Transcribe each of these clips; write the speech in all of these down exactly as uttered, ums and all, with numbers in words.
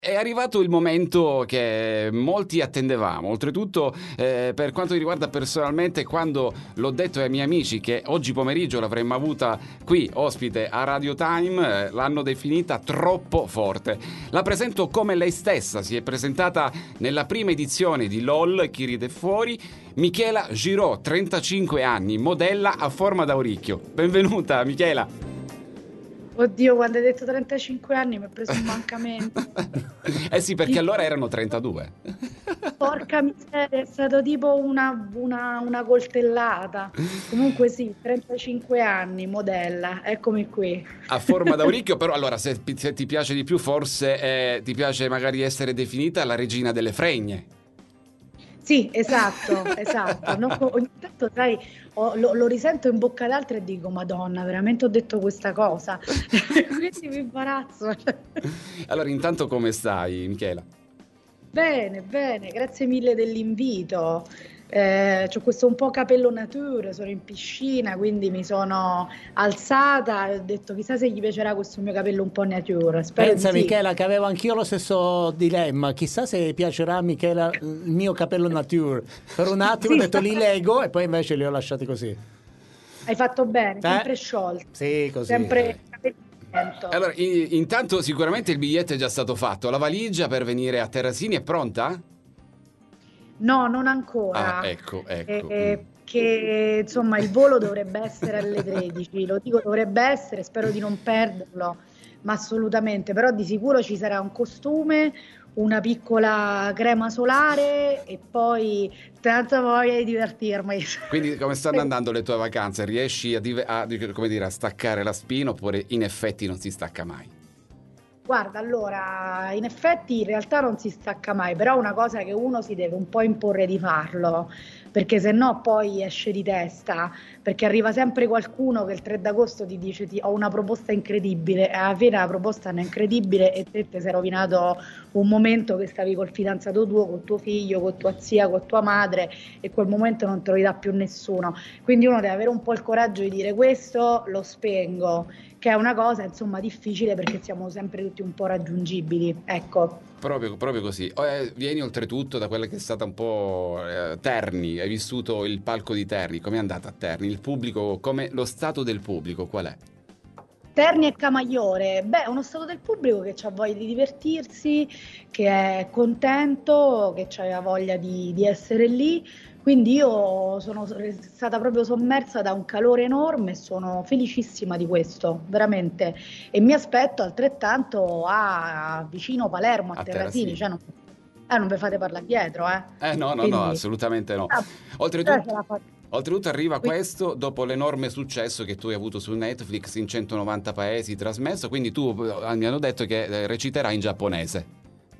È arrivato il momento che molti attendevamo, oltretutto eh, per quanto mi riguarda personalmente, quando l'ho detto ai miei amici che oggi pomeriggio l'avremmo avuta qui ospite a Radio Time, eh, l'hanno definita troppo forte. La presento come lei stessa, si è presentata nella prima edizione di LOL, Chi ride fuori, Michela Giraud, trentacinque anni, modella a forma da orecchio. Benvenuta Michela. Oddio, quando hai detto trentacinque anni mi ha preso un mancamento. Eh sì, perché allora erano trentadue. Porca miseria, è stato tipo una, una, una coltellata. Comunque sì, trentacinque anni, modella, eccomi qui. A forma da orecchio, però allora se, se ti piace di più forse eh, ti piace magari essere definita la regina delle fregne. Sì, esatto, esatto. Non co- ogni tanto, sai, ho- lo, lo risento in bocca ad altri e dico, Madonna, veramente ho detto questa cosa. Quindi mi imbarazzo. Allora intanto come stai Michela? Bene, bene, grazie mille dell'invito. Eh, c'ho questo un po' capello nature, sono in piscina, quindi mi sono alzata e ho detto chissà se gli piacerà questo mio capello un po' nature. Spero di Pensa sì. Michela che avevo anch'io lo stesso dilemma, chissà se piacerà a Michela il mio capello nature. Per un attimo ho Sì, detto li leggo e poi invece li ho lasciati così. hai fatto bene, Eh? sempre sciolto, Sì, così. sempre capello lento. Allora i- intanto sicuramente il biglietto è già stato fatto, la valigia per venire a Terrasini è pronta? No, non Ah, ancora. ecco, ecco. Mm. Eh, che insomma il volo dovrebbe essere alle tredici, lo dico dovrebbe essere, spero di non perderlo, ma assolutamente, però di sicuro ci sarà un costume, una piccola crema solare e poi tanta voglia di divertirmi. Quindi come stanno andando le tue vacanze? Riesci a, dive- a, come dire, a staccare la spina oppure in effetti non si stacca mai? Guarda, allora, in effetti in realtà non si stacca mai, però è una cosa che uno si deve un po' imporre di farlo, perché se no poi esce di testa, perché arriva sempre qualcuno che il tre d'agosto ti dice ti, ho una proposta incredibile, e alla fine la proposta non è incredibile e te ti sei rovinato un momento che stavi col fidanzato tuo, col tuo figlio, con tua zia, con tua madre e quel momento non te lo ridà più nessuno. Quindi uno deve avere un po' il coraggio di dire questo lo spengo, che è una cosa insomma difficile perché siamo sempre tutti un po' raggiungibili, ecco. Proprio, proprio così. Eh, vieni oltretutto da quella che è stata un po' eh, Terni, hai vissuto il palco di Terni, com'è andata a Terni? Il pubblico, come lo stato del pubblico, qual è? Terni e Camaiore, beh, è uno stato del pubblico che ha voglia di divertirsi, che è contento, che ha voglia di, di essere lì. Quindi io sono stata proprio sommersa da un calore enorme e sono felicissima di questo, veramente. E mi aspetto altrettanto a vicino Palermo, a A Terrasini, Terrasini. cioè non, eh, non vi fate parlare dietro, eh. Eh no, no, no, Quindi, assolutamente no. ah, eh, ce Oltretutto, la faccio. oltretutto arriva Quindi, questo dopo l'enorme successo che tu hai avuto su Netflix in centonovanta paesi trasmesso, quindi tu eh, mi hanno detto che eh, reciterai in giapponese.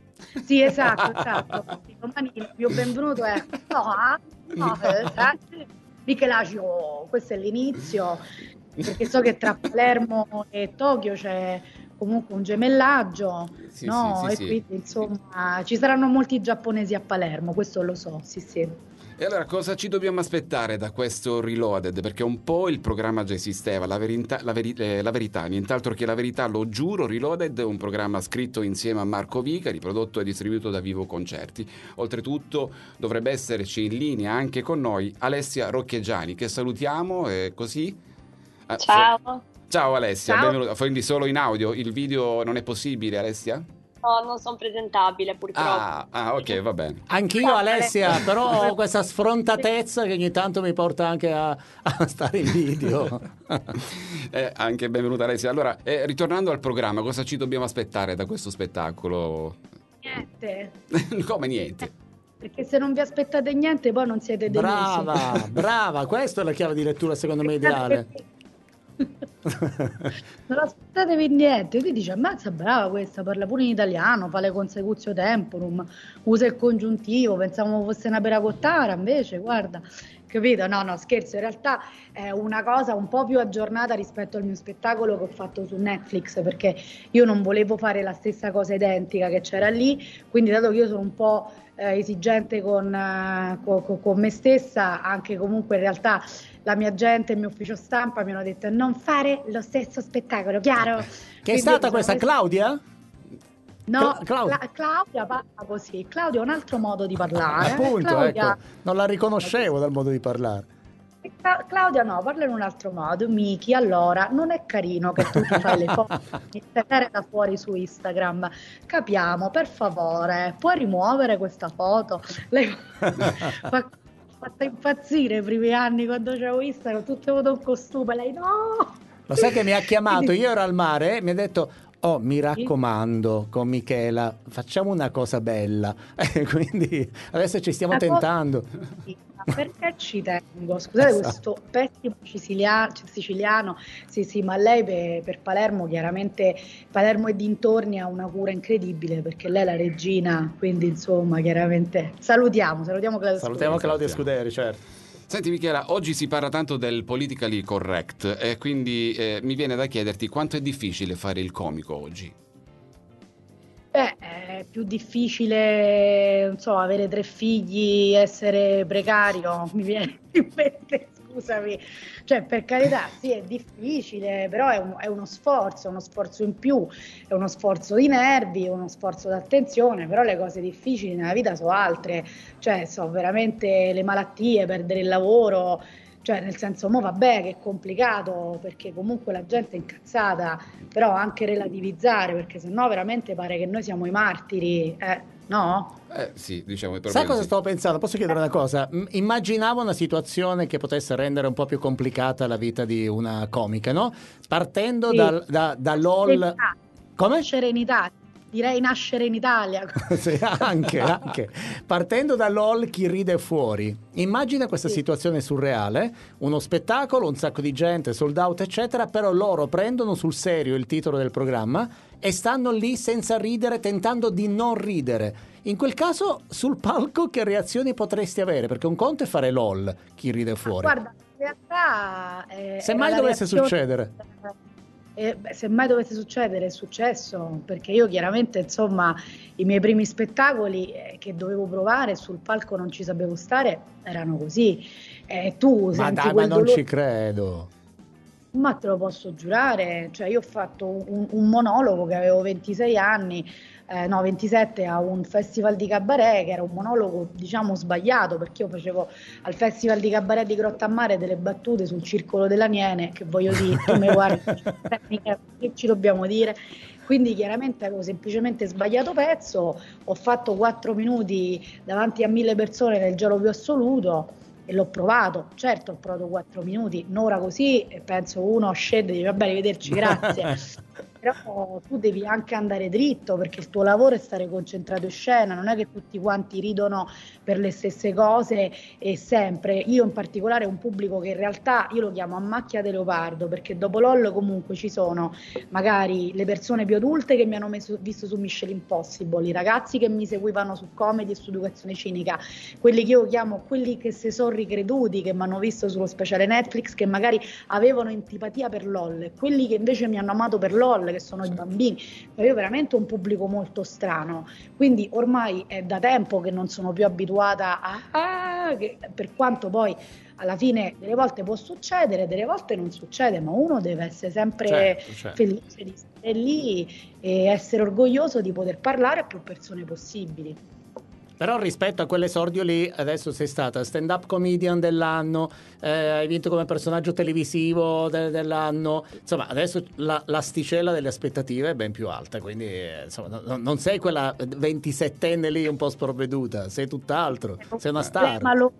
sì, esatto, esatto. Quindi domani il mio benvenuto è no, ah, no, eh, sai, Michelangelo, questo è l'inizio, perché so che tra Palermo e Tokyo c'è comunque un gemellaggio, Sì, sì, no? sì, E sì. quindi insomma ci saranno molti giapponesi a Palermo, questo lo so, sì, sì. E allora cosa ci dobbiamo aspettare da questo Reloaded? Perché un po' il programma già esisteva, la, verità, la, veri- eh, la verità, nient'altro che la verità, lo giuro, Reloaded è un programma scritto insieme a Marco Vicari, prodotto e distribuito da Vivo Concerti. Oltretutto dovrebbe esserci in linea anche con noi Alessia Rocchieggiani, che salutiamo, e così... Ah, fo- Ciao, Ciao Alessia, Ciao. benvenuta. Quindi solo in audio, il video non è possibile Alessia? no, non sono presentabile purtroppo. Ah, ah, ok, va bene. Anch'io Ciao, Alessia, però ho Alessia. questa sfrontatezza che ogni tanto mi porta anche a, a stare in video. Eh, anche benvenuta Alessia. Allora, eh, ritornando al programma, cosa ci dobbiamo aspettare da questo spettacolo? Niente, Come niente? perché se non vi aspettate niente poi non siete delusi. Brava, brava, questa è la chiave di lettura secondo me ideale. Non aspettatevi niente, lui dice ammazza brava questa, parla pure in italiano, fa le consecutio temporum, usa il congiuntivo, pensavamo fosse una peracottara, invece guarda, capito? No, no, scherzo, in realtà è una cosa un po' più aggiornata rispetto al mio spettacolo che ho fatto su Netflix, perché io non volevo fare la stessa cosa identica che c'era lì, quindi dato che io sono un po' eh, esigente con, eh, co- co- con me stessa, anche comunque in realtà la mia gente, il mio ufficio stampa mi hanno detto non fare lo stesso spettacolo, chiaro? Che è Quindi io mi stata sono questa messa- Claudia? No, Cla- Claudia. Cla- Claudia parla così. Claudia ha un altro modo di parlare. Appunto, Claudia... ecco, non la riconoscevo dal modo di parlare. Cla- Claudia no, parla in un altro modo. Miki, allora, non è carino che tu ti fai le foto e tenere da fuori su Instagram. Capiamo, per favore, puoi rimuovere questa foto? Lei fa fatta impazzire i primi anni quando c'avevo Instagram, tutte foto in costume, lei no! Lo sai che mi ha chiamato, Quindi- io ero al mare e mi ha detto: oh, mi raccomando, con Michela, facciamo una cosa bella. Eh, quindi adesso ci stiamo Una cosa- tentando. Sì, ma perché ci tengo? Scusate Esatto. questo pessimo siciliano, siciliano. Sì, sì, ma lei per, per Palermo, chiaramente Palermo e dintorni ha una cura incredibile perché lei è la regina, quindi insomma, chiaramente salutiamo, salutiamo Claudia Salutiamo Scuderi. Claudia Scuderi, certo. Senti Michela, oggi si parla tanto del politically correct e quindi eh, mi viene da chiederti quanto è difficile fare il comico oggi. Beh, è più difficile, non so, avere tre figli, essere precario, mi viene in mente, scusami. Cioè, per carità, sì, è difficile, però è, un- è uno sforzo, uno sforzo in più, è uno sforzo di nervi, uno sforzo d'attenzione, però le cose difficili nella vita sono altre, cioè, so veramente le malattie, perdere il lavoro. Cioè, nel senso, mo vabbè che è complicato perché comunque la gente è incazzata, però anche relativizzare, perché sennò veramente pare che noi siamo i martiri, eh, no? Eh sì, diciamo proprio Sai cosa così. stavo pensando? Posso chiedere una cosa? M- Immaginavo una situazione che potesse rendere un po' più complicata la vita di una comica, no? Partendo Sì. dal, da, da LOL. Come? Nascere in Italia, direi nascere in Italia. Sì, anche, anche. Partendo da LOL, chi ride fuori. Immagina questa Sì. situazione surreale, uno spettacolo, un sacco di gente, sold out, eccetera, però loro prendono sul serio il titolo del programma e stanno lì senza ridere, tentando di non ridere. In quel caso, sul palco che reazioni potresti avere? Perché un conto è fare LOL, chi ride fuori. Guarda, in realtà eh, Se era mai la dovesse reazione- succedere. Eh, beh, se mai dovesse succedere è successo, perché io chiaramente, insomma, i miei primi spettacoli eh, che dovevo provare sul palco non ci sapevo stare, erano così. Eh, tu Ma senti dai, ma quel non dolore. ci credo. Ma te lo posso giurare, cioè io ho fatto un, un monologo che avevo ventisei anni, eh, no ventisette, a un festival di cabaret, che era un monologo diciamo sbagliato, perché io facevo al festival di cabaret di Grottammare delle battute sul circolo dell'Aniene, che voglio dire, tu mi guardi, che ci dobbiamo dire? Quindi chiaramente avevo semplicemente sbagliato pezzo, ho fatto quattro minuti davanti a mille persone nel gelo più assoluto. E l'ho provato, certo ho provato quattro minuti, un'ora così e penso uno scende e dice vabbè arrivederci, grazie. Però tu devi anche andare dritto perché il tuo lavoro è stare concentrato in scena, non è che tutti quanti ridono per le stesse cose e sempre. Io in particolare ho un pubblico che in realtà io lo chiamo a macchia di leopardo perché dopo LOL comunque ci sono magari le persone più adulte che mi hanno messo, visto su Mission Impossible, i ragazzi che mi seguivano su comedy e su educazione cinica, quelli che io chiamo quelli che si sono ricreduti, che mi hanno visto sullo speciale Netflix, che magari avevano antipatia per LOL, e quelli che invece mi hanno amato per LOL, che sono i bambini. Cioè, io veramente ho un pubblico molto strano, quindi ormai è da tempo che non sono più abituata a ah, che, per quanto poi alla fine delle volte può succedere, delle volte non succede, ma uno deve essere sempre Certo, certo. felice di stare lì e essere orgoglioso di poter parlare a più persone possibili. Però rispetto a quell'esordio lì, adesso sei stata stand-up comedian dell'anno, eh, hai vinto come personaggio televisivo de- dell'anno, insomma adesso la- l'asticella delle aspettative è ben più alta, quindi eh, insomma, no- non sei quella ventisettenne lì un po' sprovveduta, sei tutt'altro, sei una star. Ma lo-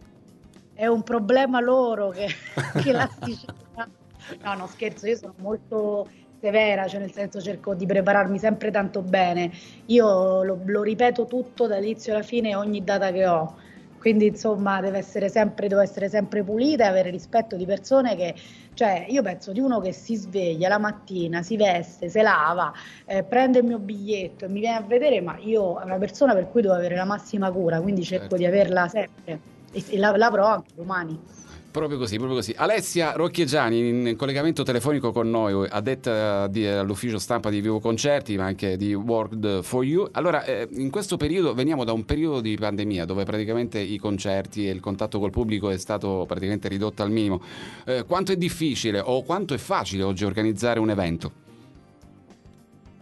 è un problema loro che, che l'asticella. No, no, scherzo, io sono molto severa, cioè nel senso cerco di prepararmi sempre tanto bene. Io lo, lo ripeto tutto dall'inizio alla fine ogni data che ho. Quindi insomma deve essere sempre, devo essere sempre pulita e avere rispetto di persone che, cioè io penso di uno che si sveglia la mattina, si veste, si lava, eh, prende il mio biglietto e mi viene a vedere, ma io è una persona per cui devo avere la massima cura, quindi cerco Certo. di averla sempre e, e la- l'avrò anche domani. Proprio così, proprio così. Alessia Rocchieggiani in collegamento telefonico con noi, addetta di- all'ufficio stampa di Vivo Concerti, ma anche di World for You. Allora, eh, in questo periodo veniamo da un periodo di pandemia dove praticamente i concerti e il contatto col pubblico è stato praticamente ridotto al minimo. Eh, quanto è difficile o quanto è facile oggi organizzare un evento?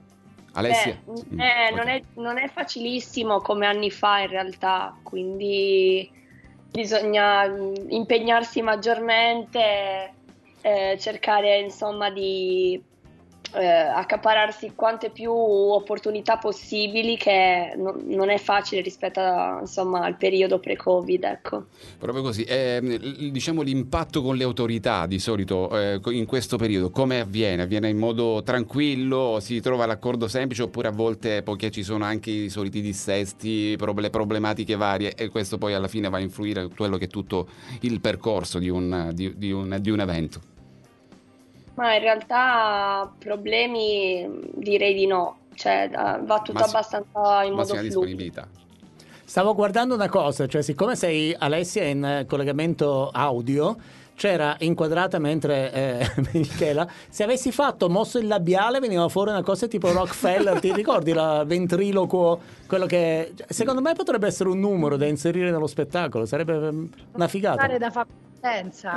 Alessia? Beh, eh, Mm, non, ok. è, non è facilissimo come anni fa in realtà, quindi bisogna mm, impegnarsi maggiormente, eh, cercare insomma di eh, accaparrarsi quante più opportunità possibili, che non, non è facile rispetto a, insomma, al periodo pre-Covid, ecco. Proprio così. Eh, l- diciamo l'impatto con le autorità di solito eh, co- in questo periodo come avviene? Avviene in modo tranquillo? Si trova l'accordo semplice oppure a volte, poiché ci sono anche i soliti dissesti, prob- le problematiche varie e questo poi alla fine va a influire su quello che è tutto il percorso di un, di, di un, di un evento? Ma in realtà problemi mh, direi di no, cioè eh, va tutto Massi- abbastanza in modo massima fluido. disponibilità. Stavo guardando una cosa, cioè siccome sei Alessia in eh, collegamento audio, c'era inquadrata mentre eh, Michela, se avessi fatto mosso il labiale veniva fuori una cosa tipo Rockefeller, ti ricordi la ventriloquo, quello che cioè, secondo me potrebbe essere un numero da inserire nello spettacolo, sarebbe mm, una figata. Fare da facenza.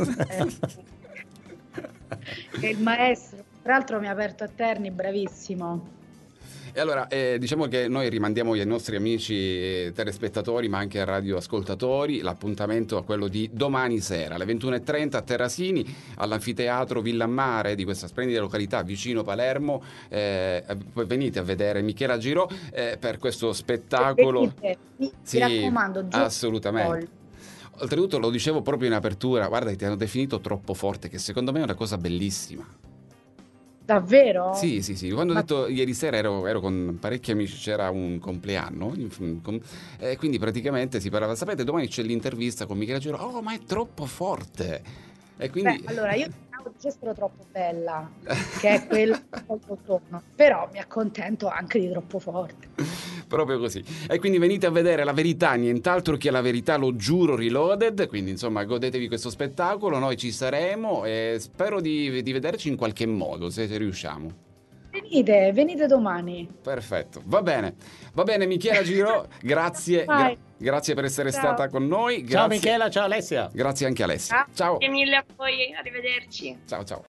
È il maestro, tra l'altro mi ha aperto a Terni, bravissimo. E allora, eh, diciamo che noi rimandiamo ai nostri amici eh, telespettatori, ma anche radioascoltatori, l'appuntamento a quello di domani sera, alle ventuno e trenta a Terrasini, all'anfiteatro Villammare di questa splendida località vicino Palermo. Eh, poi venite a vedere Michela Girò eh, per questo spettacolo. Venite, mi Sì, raccomando, giochi assolutamente. col- Oltretutto lo dicevo proprio in apertura, guarda che ti hanno definito troppo forte, che secondo me è una cosa bellissima. Davvero? Sì, sì, sì. Quando ho Ma- detto ieri sera ero, ero con parecchi amici, c'era un compleanno, in- con- e quindi praticamente si parlava, sapete, domani c'è l'intervista con Michela Giro, oh, ma è troppo forte. E quindi... Beh, allora io pensavo di essere troppo bella, che è quello che poi sono, però mi accontento anche di troppo forte. Proprio così. E quindi venite a vedere La Verità, nient'altro che La Verità, lo giuro, Reloaded. Quindi insomma godetevi questo spettacolo, noi ci saremo e spero di, di vederci in qualche modo, se, se riusciamo. Venite, venite domani. Perfetto, va bene. Va bene Michela Giro, grazie, Vai. gra- grazie per essere Ciao. stata con noi. Ciao Grazie, Michela, ciao Alessia. grazie anche Alessia. Ciao. Ciao. Grazie mille a voi, arrivederci. Ciao ciao.